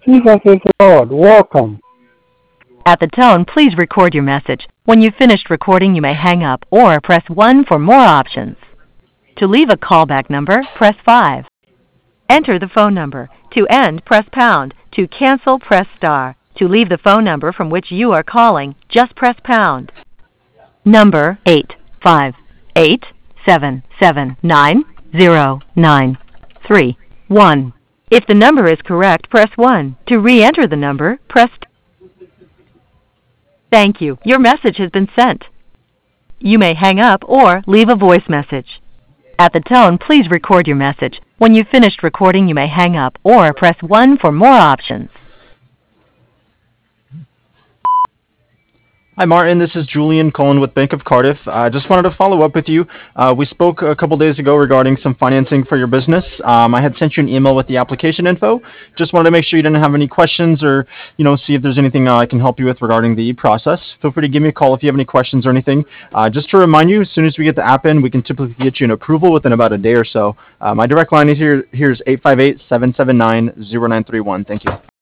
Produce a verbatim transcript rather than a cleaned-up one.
Jesus is Lord. Welcome. At the tone, please record your message. When you've finished recording, you may hang up or press one for more options. To leave a callback number, press five. Enter the phone number. To end, press pound. To cancel, press star. To leave the phone number from which you are calling, just press pound. Number eight five eight seven seven nine zero nine three one. If the number is correct, press one. To re-enter the number, press two. Thank you. Your message has been sent. You may hang up or leave a voice message. At the tone, please record your message. When you've finished recording, you may hang up or press one for more options. Hi, Martin. This is Julian calling with Bank of Cardiff. I uh, just wanted to follow up with you. Uh, we spoke a couple days ago regarding some financing for your business. Um, I had sent you an email with the application info. Just wanted to make sure you didn't have any questions or, you know, see if there's anything uh, I can help you with regarding the process. Feel free to give me a call if you have any questions or anything. Uh, just to remind you, as soon as we get the app in, we can typically get you an approval within about a day or so. Uh, my direct line is here. Here's eight five eight, seven seven nine, zero nine three one. Thank you.